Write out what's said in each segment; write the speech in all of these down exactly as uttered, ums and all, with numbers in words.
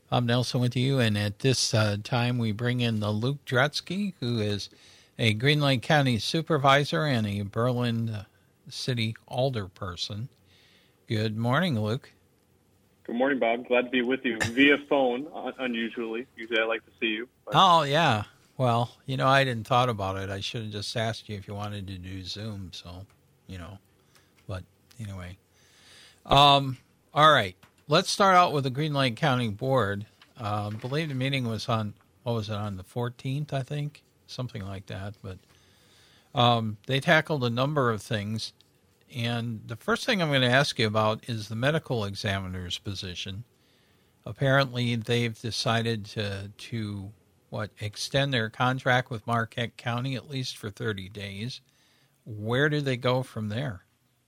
Bob Nelson with you, and at this uh, time we bring in the Luke Drutzky, who is a Green Lake County supervisor and a Berlin City alderperson. Good morning, Luke. Good morning, Bob. Glad to be with you via phone, unusually. Usually I like to see you. But... Oh, yeah. Well, you know, I didn't thought about it. I should have just asked you if you wanted to do Zoom, so, you know. But anyway. Um, all right. Let's start out with the Green Lake County Board. Uh, I believe the meeting was on, what was it, on the fourteenth, I think? Something like that. But um, they tackled a number of things. And the first thing I'm going to ask you about is the medical examiner's position. Apparently, they've decided to, to what, extend their contract with Marquette County at least for thirty days. Where do they go from there?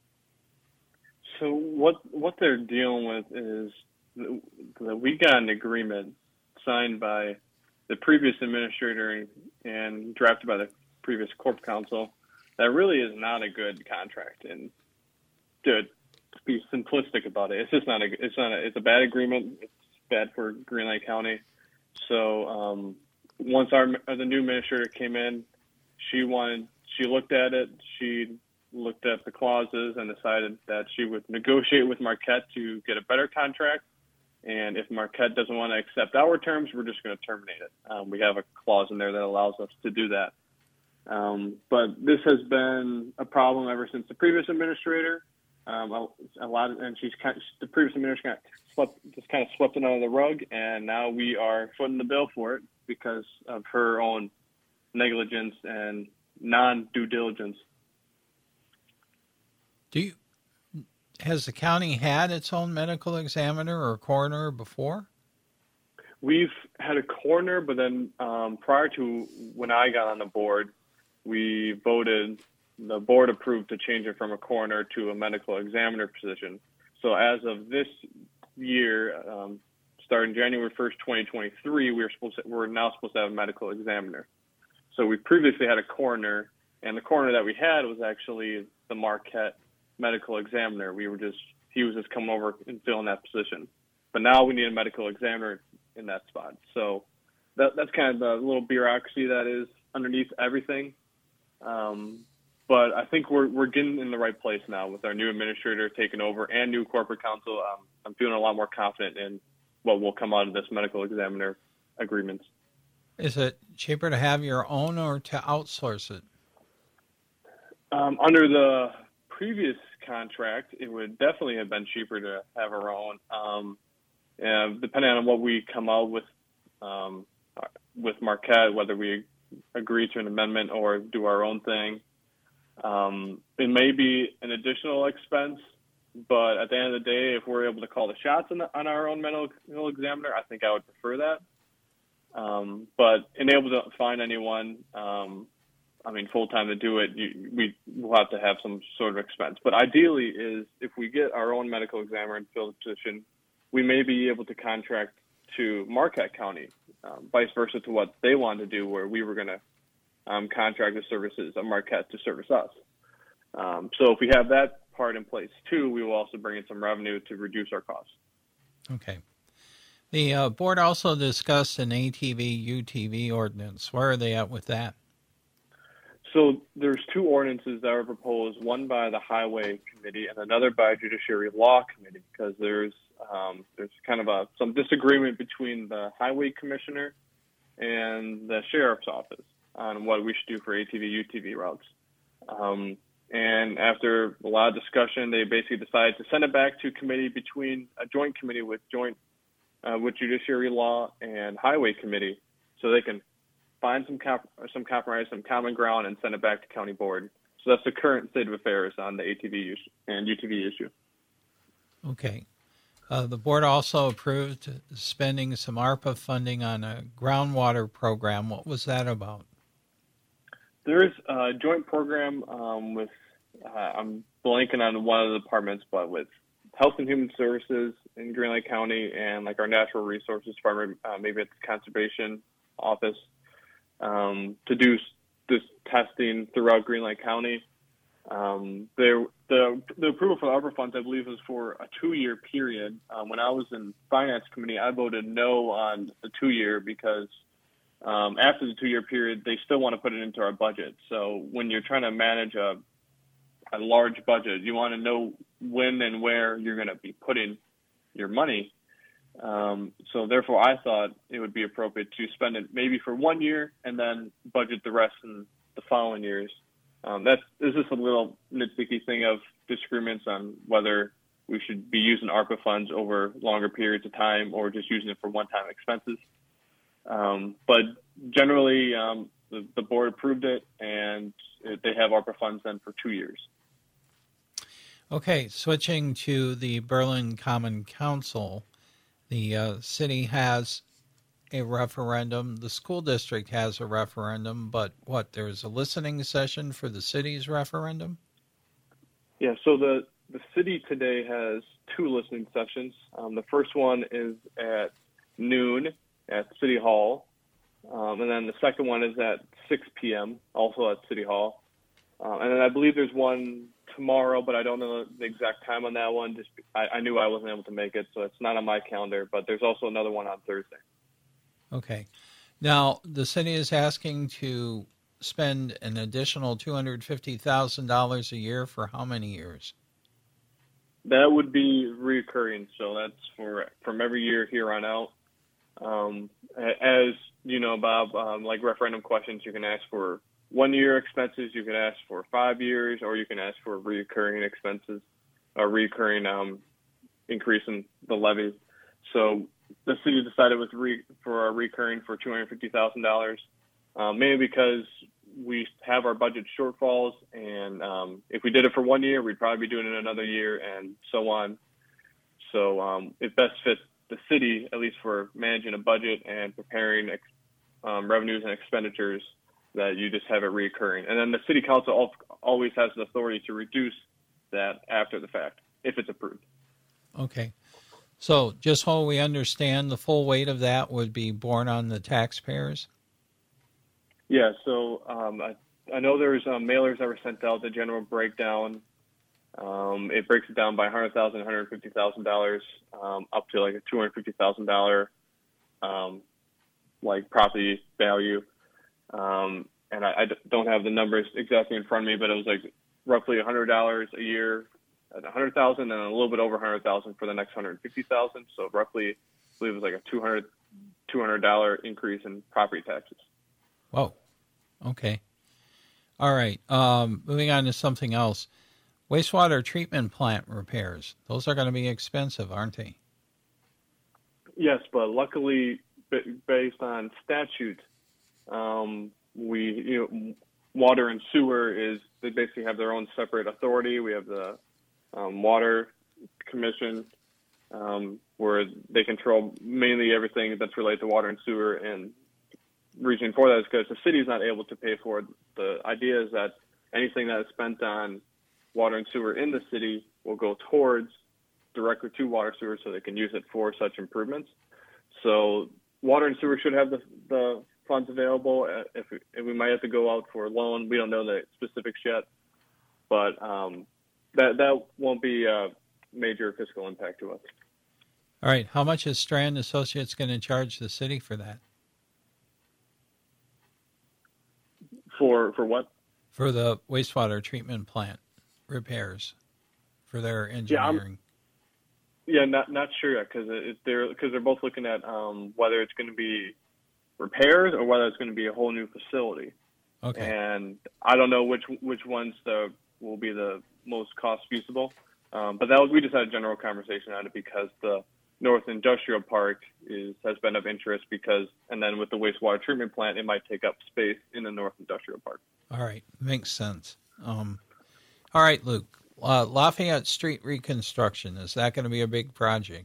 So what what they're dealing with is that we got an agreement signed by the previous administrator and drafted by the previous corp council that really is not a good contract. And to be simplistic about it, it's just not a it's not a, it's a bad agreement. It's bad for Green Lake County. So um, once our the new administrator came in, she wanted she looked at it. She looked at the clauses and decided that she would negotiate with Marquette to get a better contract. And if Marquette doesn't want to accept our terms, we're just going to terminate it. Um, we have a clause in there that allows us to do that. Um, but this has been a problem ever since the previous administrator. Um, a, a lot, of, and she's kind of, the previous administrator got swept, just kind of swept it under the rug, and now we are footing the bill for it because of her own negligence and non-due diligence. Do you, has the county had its own medical examiner or coroner before? We've had a coroner, but then um, prior to when I got on the board, we voted, the board approved to change it from a coroner to a medical examiner position. So as of this year, um, starting January first, twenty twenty-three, we're supposed to, we're now supposed to have a medical examiner. So we previously had a coroner, and the coroner that we had was actually the Marquette medical examiner. We were just, he was just coming over and filling that position. But now we need a medical examiner in that spot. So that, that's kind of the little bureaucracy that is underneath everything. Um, but I think we're we're getting in the right place now with our new administrator taking over and new corporate counsel. Um, I'm feeling a lot more confident in what will come out of this medical examiner agreements. Is it cheaper to have your own or to outsource it? Um, under the previous contract, it would definitely have been cheaper to have our own. Um, and depending on what we come out with um, with Marquette, whether we agree to an amendment or do our own thing, um, it may be an additional expense. But at the end of the day, if we're able to call the shots on, the, on our own medical examiner, I think I would prefer that. Um, but unable to find anyone, um, I mean, full-time to do it, you, we will have to have some sort of expense. But ideally is if we get our own medical examiner and fill the position, we may be able to contract to Marquette County, um, vice versa to what they wanted to do, where we were going to um, contract the services of Marquette to service us. Um, so if we have that part in place too, we will also bring in some revenue to reduce our costs. Okay. The uh, board also discussed an A T V U T V ordinance. Where are they at with that? So there's two ordinances that are proposed, one by the Highway Committee and another by Judiciary Law Committee, because there's um, there's kind of a some disagreement between the Highway Commissioner and the Sheriff's Office on what we should do for A T V U T V routes. Um, and after a lot of discussion, they basically decided to send it back to committee between a joint committee with joint uh, with Judiciary Law and Highway Committee, so they can find some comp- some compromise, some common ground, and send it back to county board. So that's the current state of affairs on the A T V and U T V issue. Okay. Uh, the board also approved spending some ARPA funding on a groundwater program. What was that about? There is a joint program um, with, uh, I'm blanking on one of the departments, but with Health and Human Services in Green Lake County and like our Natural Resources Department, uh, maybe it's Conservation Office, um, to do this testing throughout Green Lake County. Um, there, the the approval for the ARPA funds, I believe, was for a two-year period. Um, when I was in finance committee, I voted no on the two-year because um, after the two-year period, they still want to put it into our budget. So when you're trying to manage a a large budget, you want to know when and where you're going to be putting your money. Um, so therefore, I thought it would be appropriate to spend it maybe for one year and then budget the rest in the following years. Um, that's this is a little nitpicky thing of disagreements on whether we should be using ARPA funds over longer periods of time or just using it for one-time expenses. Um, but generally, um, the, the board approved it, and it, they have ARPA funds then for two years. Okay, switching to the Berlin Common Council, the uh, city has a referendum. The school district has a referendum, but what, there's a listening session for the city's referendum? Yeah, so the, the city today has two listening sessions. Um, the first one is at noon at City Hall, um, and then the second one is at six p.m., also at City Hall. Uh, and then I believe there's one tomorrow, but I don't know the exact time on that one. Just I, I knew I wasn't able to make it, so it's not on my calendar, but there's also another one on Thursday. Okay. Now, the city is asking to spend an additional two hundred fifty thousand dollars a year for how many years? That would be recurring, so that's for from every year here on out. Um, as you know, Bob, um, like referendum questions, you can ask for one-year expenses, you can ask for five years, or you can ask for recurring expenses, a recurring um, increase in the levy. So the city decided with re, for a recurring for two hundred fifty thousand dollars, um, mainly because we have our budget shortfalls, and um, if we did it for one year, we'd probably be doing it another year, and so on. So um, it best fits the city, at least for managing a budget and preparing ex, um, revenues and expenditures, that you just have it recurring. And then the city council always has the authority to reduce that after the fact, if it's approved. Okay. So just so we understand, the full weight of that would be borne on the taxpayers? Yeah, so um, I, I know there's um, mailers that were sent out, the general breakdown. Um, it breaks it down by one hundred thousand dollars, one hundred fifty thousand dollars, um, up to like a two hundred fifty thousand dollars um, like property value. Um, and I, I don't have the numbers exactly in front of me, but it was like roughly one hundred dollars a year at one hundred thousand dollars and a little bit over one hundred thousand dollars for the next one hundred fifty thousand dollars. So roughly, I believe it was like a two hundred dollars increase in property taxes. Whoa. Okay. All right. Um, moving on to something else. Wastewater treatment plant repairs. Those are going to be expensive, aren't they? Yes, but luckily, based on statute, um, we, you know, water and sewer is, they basically have their own separate authority. We have the um, water commission, um, where they control mainly everything that's related to water and sewer, and reason for that is because the city is not able to pay for it. The idea is that anything that is spent on water and sewer in the city will go towards directly to water sewer so they can use it for such improvements. So water and sewer should have the, the funds available. If, if we might have to go out for a loan, we don't know the specifics yet, but um, that that won't be a major fiscal impact to us. All right. How much is Strand Associates going to charge the city for that? For for what? For the wastewater treatment plant repairs, for their engineering. Yeah, yeah not not sure yet, because they're because they're both looking at um, whether it's going to be repairs or whether it's going to be a whole new facility. Okay. And I don't know which which ones the will be the most cost feasible. Um, but that was, we just had a general conversation on it because the North Industrial Park is has been of interest because, and then with the wastewater treatment plant, it might take up space in the North Industrial Park. All right, makes sense. Um, all right, Luke, uh, Lafayette Street reconstruction, is that going to be a big project?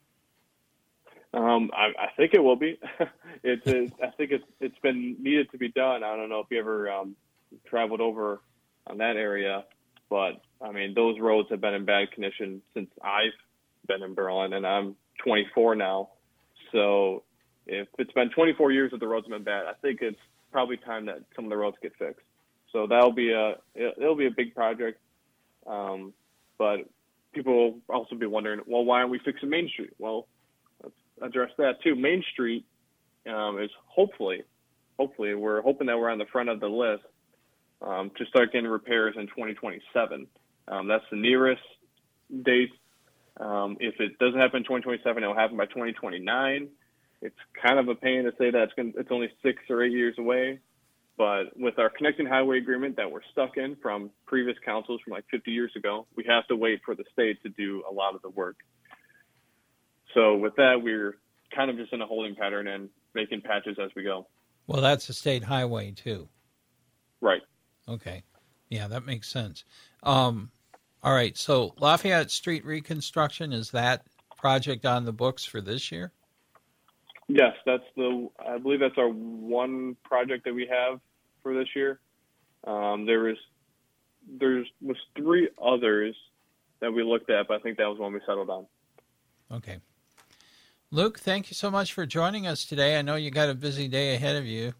Um, I, I think it will be. it's, it, I think it's it's been needed to be done. I don't know if you ever um, traveled over on that area, but I mean those roads have been in bad condition since I've been in Berlin, and I'm twenty-four now. So if it's been twenty-four years that the roads have been bad, I think it's probably time that some of the roads get fixed. So that'll be a it'll be a big project. Um, but people will also be wondering, well, why aren't we fixing Main Street? Well, let's address that too. Main Street um, is hopefully, hopefully, we're hoping that we're on the front of the list um, to start getting repairs in twenty twenty-seven. Um, that's the nearest date. Um, if it doesn't happen in twenty twenty-seven, it'll happen by twenty twenty-nine. It's kind of a pain to say that it's, gonna, it's only six or eight years away. But with our connecting highway agreement that we're stuck in from previous councils from like fifty years ago, we have to wait for the state to do a lot of the work. So with that, we're kind of just in a holding pattern and making patches as we go. Well, that's a state highway too. Right. Okay. Yeah, that makes sense. Um, all right. So Lafayette Street reconstruction, is that project on the books for this year? Yes, that's the. I believe that's our one project that we have for this year. Um, there was, there's was three others that we looked at, but I think that was one we settled on. Okay, Luke, thank you so much for joining us today. I know you got a busy day ahead of you.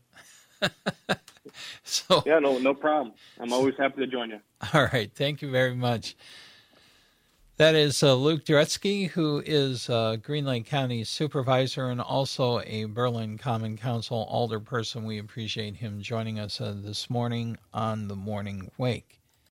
so yeah, no, no problem. I'm always happy to join you. All right, thank you very much. That is uh, Luke Dretske, who is uh, Green Lake County Supervisor and also a Berlin Common Council alderperson. We appreciate him joining us uh, this morning on the Morning Wake.